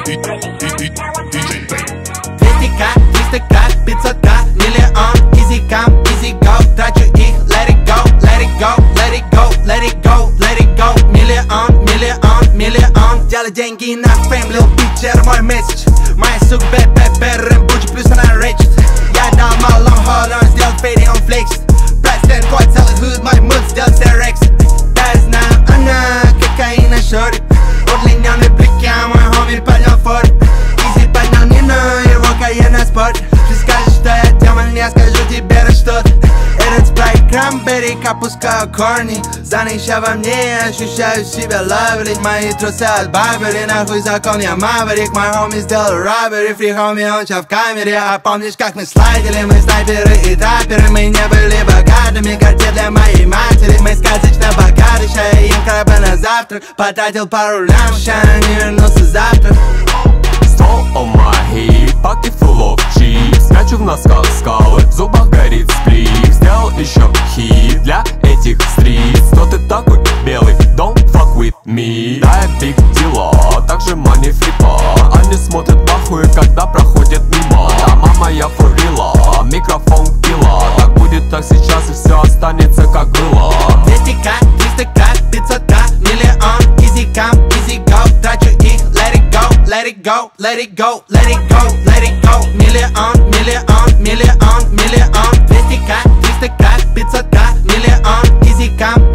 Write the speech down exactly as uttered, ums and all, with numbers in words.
триста ка, пятьсот ка, миллион. Easy come, easy go, трачу их, let it go, let it go, let it go, let it go, let it go. Миллион, миллион, миллион. Делай деньги на фейм, лил питчер, мой месседж. Моя сука, бэбэ, рэмбуджи, плюс она речит. Я дал малом холл, он сделал фейди, он флексит. Президент твой целый худ, мой муд сделал терекс. Да я знаю, она кокаина шорит. Удлиненный блики, а мой хоми поднял форт. Изи поднял Нину, его кайен на спорт. Ты скажешь, что я демон, я скажу тебе что-то. Этот спрайт крамбери, опускаю корни. Занища во мне, ощущаю себя лаврить. Мои трусы от Барбери, нахуй закон, я маврик. Мой хоми сделал роббери, фри хоми, он ща в камере. А помнишь, как мы слайдили, мы снайперы и трапперы. Мы не были богатыми, карте для моей матери. Мы сказочно богаты, ща я ем краба на завтрак. Потратил пару лям, ща не вернулся завтра. Стол on my head, паки full of chips. Скачу в носках скалы, в зубах горит сплив. Сделал еще хит для этих стриц. Но ты такой белый, don't fuck with me. Да, я биг дела, также money флипа. Они смотрят нахуй, когда проходят мимо. Да, мама, я фурила, микрофон пила. Так будет, так сейчас и все останется как было. двести ка, триста ка, пятьсот ка, миллион. Easy come, easy go, трачу их, let it go, let it go, let it go, let it go, let it go. Миллион, миллион, миллион, миллион. двести ка, триста ка, пятьсот ка, миллион. Easy come,